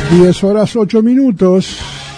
10:08.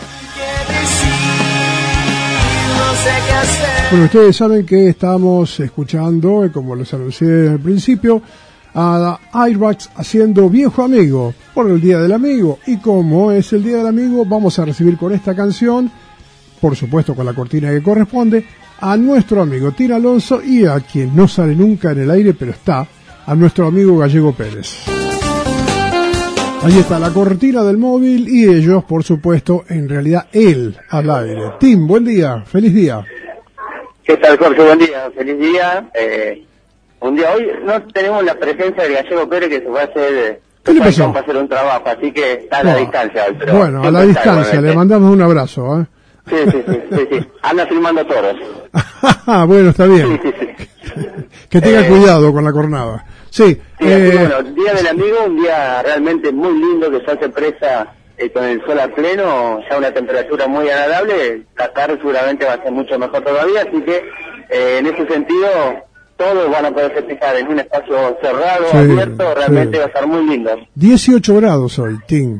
Bueno, ustedes saben que estamos escuchando, como les anuncié desde el principio, a Airbags haciendo Viejo Amigo por el Día del Amigo. Y como es el Día del Amigo, vamos a recibir con esta canción, por supuesto con la cortina que corresponde, a nuestro amigo Tino Alonso y a quien no sale nunca en el aire, pero está, a nuestro amigo Gallego Pérez. Ahí está la cortina del móvil y ellos, por supuesto, en realidad él al aire. Tim, buen día, feliz día. ¿Qué tal, Jorge? Buen día, feliz día. Un día hoy no tenemos la presencia de Gallego Pérez, que se va a hacer, ¿Qué le pasó? para hacer un trabajo, así que está a la distancia hoy. Pero bueno, a la distancia, le mandamos un abrazo, ¿eh? Sí. Anda filmando toros. Bueno, está bien. Sí. Que tenga cuidado con la cornada. Sí. Bueno, Día del Amigo, un día realmente muy lindo que se hace presa con el sol a pleno, ya una temperatura muy agradable. La tarde seguramente va a ser mucho mejor todavía, así que en ese sentido todos van a poder festejar en un espacio cerrado, abierto, realmente va a estar muy lindo. 18 grados hoy, Tim.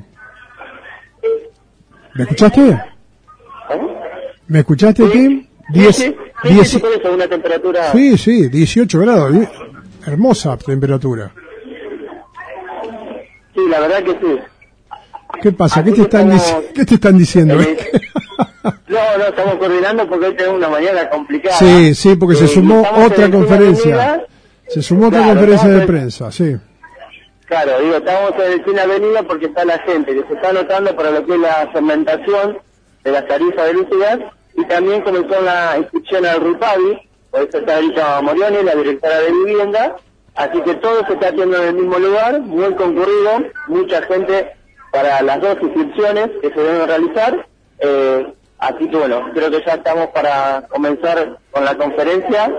¿Me escuchaste? ¿Me escuchaste, Tim? Sí, por eso, una temperatura... Sí, 18 grados, hermosa temperatura. Sí, la verdad que sí. ¿Qué pasa? Así ¿Qué te están diciendo? No, estamos coordinando porque hoy tenemos una mañana complicada. Sí, porque se sumó otra conferencia. Se sumó otra conferencia de prensa, sí. Claro, estamos en el Cine Avenida porque está la gente que se está anotando para lo que es la segmentación de las tarifas de luz y gas, y también comenzó la inscripción al RUPAVI, por eso está Erika Morioni, la directora de vivienda, así que todo se está haciendo en el mismo lugar, muy concurrido, mucha gente para las dos inscripciones que se deben realizar, así que bueno, creo que ya estamos para comenzar con la conferencia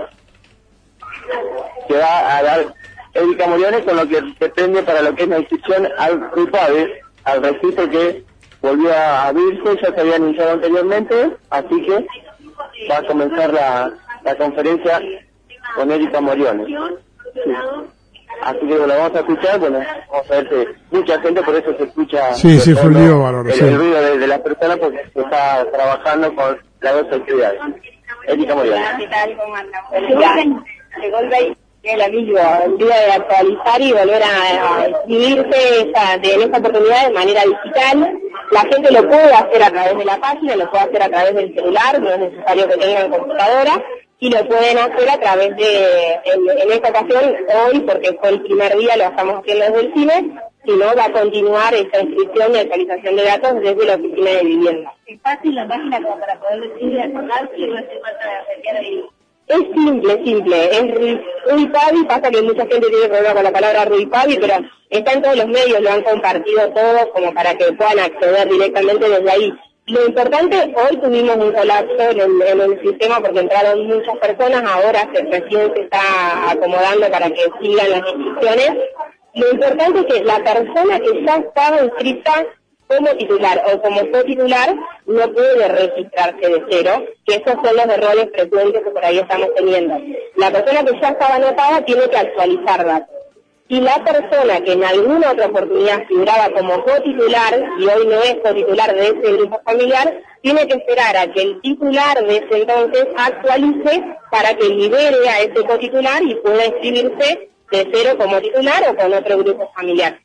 que va a dar Erika Morioni, con lo que depende para lo que es la inscripción al RUPAVI, al registro que volvió a abrirse, ya se había anunciado anteriormente, así que va a comenzar la conferencia con Erika Morioni. Sí. Así que bueno, vamos a escuchar, vamos a ver si mucha gente, por eso se escucha fue un lío bárbaro, el ruido de las personas, porque se está trabajando con las dos actividades. Erika Morioni. ¿Qué tal? ¿Cómo andan? Llegó el amigo, el día de actualizar y volver a inscribirse en esta oportunidad de manera digital. La gente lo puede hacer a través de la página, lo puede hacer a través del celular, no es necesario que tengan computadora, y lo pueden hacer a través en esta ocasión, hoy, porque fue el primer día, lo estamos haciendo desde el cine, si no va a continuar esta inscripción y actualización de datos desde la oficina de vivienda. ¿Es fácil la página como para poder decirle a acordar si no hace falta reenviar el... Es simple, es RUIPAVI, pasa que mucha gente tiene problema con la palabra RUIPAVI, pero está en todos los medios, lo han compartido todos como para que puedan acceder directamente desde ahí. Lo importante, hoy tuvimos un colapso en el sistema porque entraron muchas personas, ahora recién se está acomodando para que sigan las inscripciones. Lo importante es que la persona que ya estaba inscrita como titular o como cotitular no puede registrarse de cero, que esos son los errores frecuentes que por ahí estamos teniendo. La persona que ya estaba anotada tiene que actualizar datos. Y la persona que en alguna otra oportunidad figuraba como cotitular y hoy no es cotitular de ese grupo familiar, tiene que esperar a que el titular de ese entonces actualice para que libere a ese cotitular y pueda inscribirse de cero como titular o con otro grupo familiar.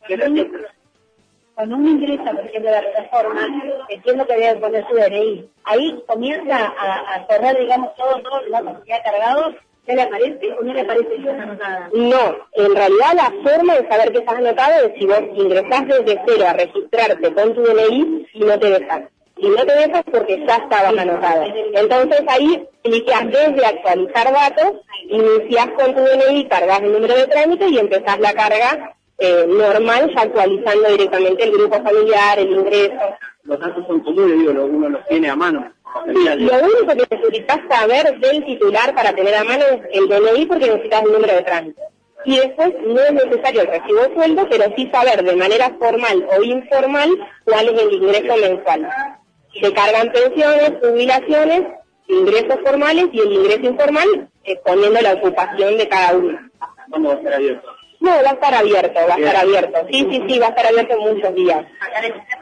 Cuando uno ingresa, por ejemplo, a la plataforma, entiendo que debe poner su DNI. Ahí comienza a correr, digamos, todos los datos ya cargados. ¿Ya le aparece o no le aparece que está anotada? No, en realidad la forma de saber que estás anotado es si vos ingresás desde cero a registrarte con tu DNI y no te dejas. Y no te dejas porque ya estabas anotado. Entonces ahí clicas desde actualizar datos, iniciás con tu DNI, cargas el número de trámite y empezás la carga normal, ya actualizando directamente el grupo familiar, el ingreso. Los datos son comunes, uno los tiene a mano. Sí, lo único que necesitas saber del titular para tener a mano es el DNI porque necesitas el número de trámite. Y después no es necesario el recibo de sueldo, pero sí saber de manera formal o informal cuál es el ingreso mensual. Se cargan pensiones, jubilaciones, ingresos formales y el ingreso informal poniendo la ocupación de cada uno. ¿Cuándo va a estar abierto? No, va a estar abierto. Sí, va a estar abierto muchos días. Acá en el centro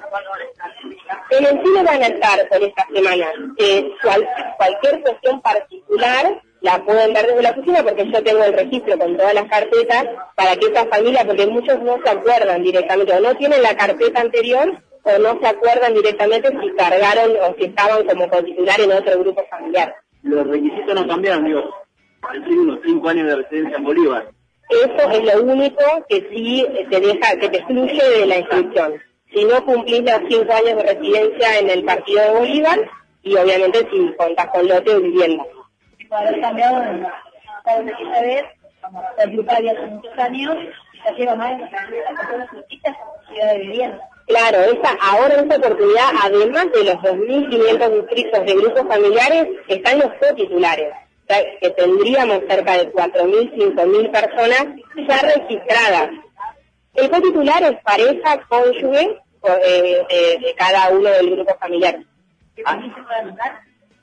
¿Cuándo van a estar? En el cine van a estar por esta semana. Cualquier cuestión particular la pueden ver desde la oficina porque yo tengo el registro con todas las carpetas para que esa familia, porque muchos no se acuerdan directamente o no tienen la carpeta anterior o no se acuerdan directamente si cargaron o si estaban como cotitular en otro grupo familiar. Los requisitos no cambiaron, digo, tiene unos 5 años de residencia en Bolívar. Eso es lo único que sí te deja, que te excluye de la inscripción. Si no cumplís los 5 años de residencia en el partido de Bolívar y obviamente si contás con lote o vivienda. Puede haber cambiado de esa vez, como el grupo había hace muchos años, ya lleva más de las personas inscritas en ciudad de vivienda. Claro, ahora esta oportunidad, además de los 2.500 inscritos de grupos familiares, están los cotitulares, o sea, que tendríamos cerca de 4.000, 5.000 personas ya registradas. El cotitular es pareja, cónyuge de cada uno del grupo familiar. ¿Aquí se puede anotar?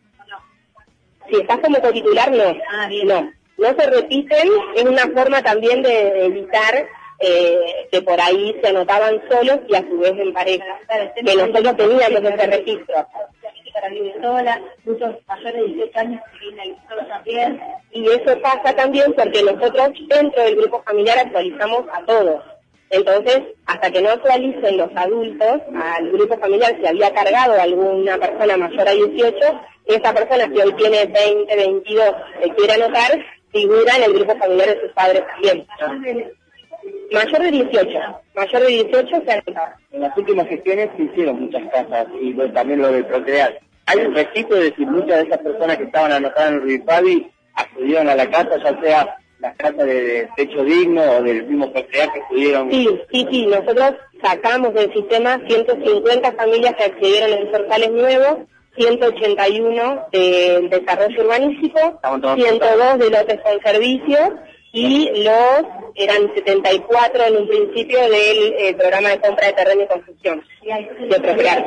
Si estás como cotitular, no. No se repiten, es una forma también de evitar que por ahí se anotaban solos y a su vez en pareja, que nosotros teníamos ese registro. Para vivir sola, muchos mayores de 18 años que viven solos también. Y eso pasa también porque nosotros dentro del grupo familiar actualizamos a todos. Entonces, hasta que no actualicen los adultos al grupo familiar, si había cargado alguna persona mayor a 18, esa persona que hoy tiene 20, 22, se quiere anotar, figura en el grupo familiar de sus padres también. Mayor de 18 se anotaba. En las últimas gestiones se hicieron muchas casas y también lo de Procrear. Hay un registro de si muchas de esas personas que estaban anotadas en el Rubipavi accedieron a la casa, ya sea las casas de techo digno o del mismo Procrear que pudieron. Sí, nosotros sacamos del sistema 150 familias que accedieron en portales nuevos, 181 de desarrollo urbanístico, 102 de lotes con servicios y eran 74 en un principio del programa de compra de terreno y construcción de Procrear.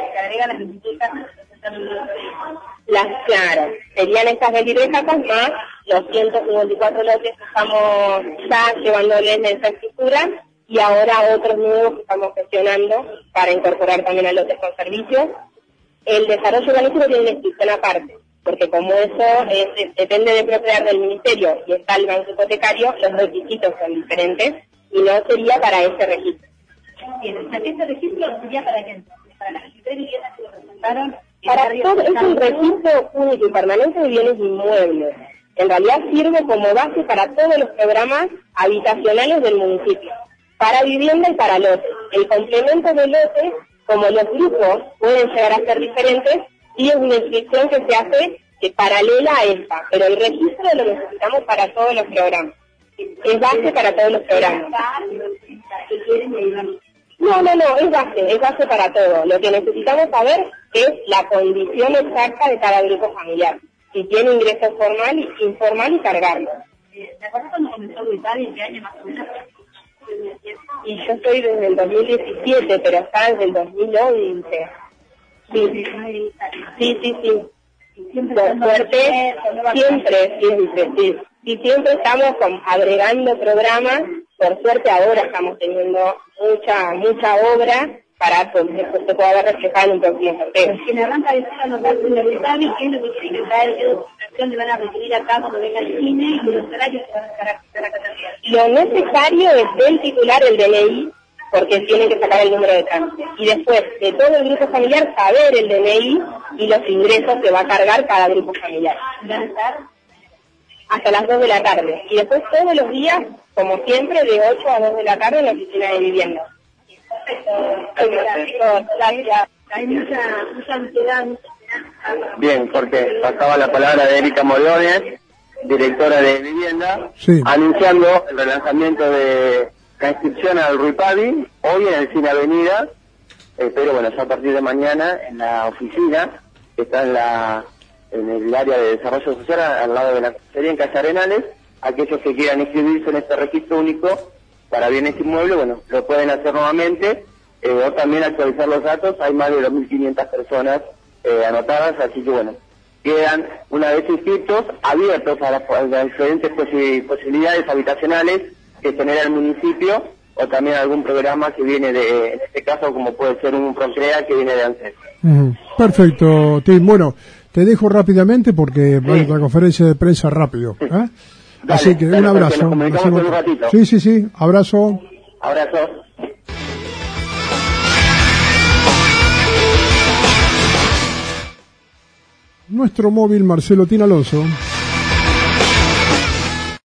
Claro, serían estas 23 casas más los 154 lotes que estamos ya llevándoles de esa estructura y ahora otros nuevos que estamos gestionando para incorporar también a lotes con servicios. El desarrollo urbanístico tiene una inscripción aparte, porque como eso depende de Procrear del Ministerio y está el banco hipotecario, los requisitos son diferentes y no sería para ese registro. Bien, este registro sería para quién? Para las 23 viviendas que lo presentaron. Para todo, es un registro único y permanente de bienes inmuebles. En realidad sirve como base para todos los programas habitacionales del municipio, para vivienda y para lotes. El complemento de lotes, como los grupos pueden llegar a ser diferentes, y es una inscripción que se hace paralela a esta, pero el registro lo necesitamos para todos los programas. Es base para todos los programas. No, es base para todo. Lo que necesitamos saber es la condición exacta de cada grupo familiar. Si tiene ingreso formal y informal y cargarlo. ¿Te acuerdas cuando comenzó Rubipavi en qué año más o menos? Y yo estoy desde el 2017, pero está desde el 2011. Sí. Por suerte, siempre estamos agregando programas. Por suerte ahora estamos teniendo mucha obra para que se pueda ver reflejada en un próximo sorteo. Quien arranca de ser anotarse en el Rubipavi, ¿qué es lo que tiene que traer? ¿Qué documentación le van a requerir acá cuando venga al cine? Y los horarios que van a estar acá también. Lo necesario es del titular el DNI, porque tienen que sacar el número de trámite. Y después, de todo el grupo familiar, saber el DNI y los ingresos que va a cargar cada grupo familiar. ¿Van a estar? Hasta las 2 de la tarde. Y después todos los días, como siempre, de 8 a 2 de la tarde en la oficina de vivienda. Gracias. Hay mucha ansiedad. Bien, porque pasaba la palabra de Erika Morones, directora de vivienda, anunciando el relanzamiento de la inscripción al Rubipavi, hoy en el Cine Avenida, pero bueno, ya a partir de mañana en la oficina, que está en el área de desarrollo social, al lado de la comisaría en Calle Arenales. Aquellos que quieran inscribirse en este registro único para bienes inmuebles, bueno, lo pueden hacer nuevamente, o también actualizar los datos. Hay más de 2.500 personas anotadas, así que bueno, quedan, una vez inscritos, abiertos a las diferentes posibilidades habitacionales que genera el municipio o también algún programa que viene en este caso, como puede ser un Procrea que viene de ANSES. Perfecto, Tim. Bueno, te dejo rápidamente porque va a ir la conferencia de prensa rápido. Dale, así que un abrazo. Nos comunicamos en un ratito. Sí, abrazo. Abrazo. Nuestro móvil Marcelo Tin Alonso.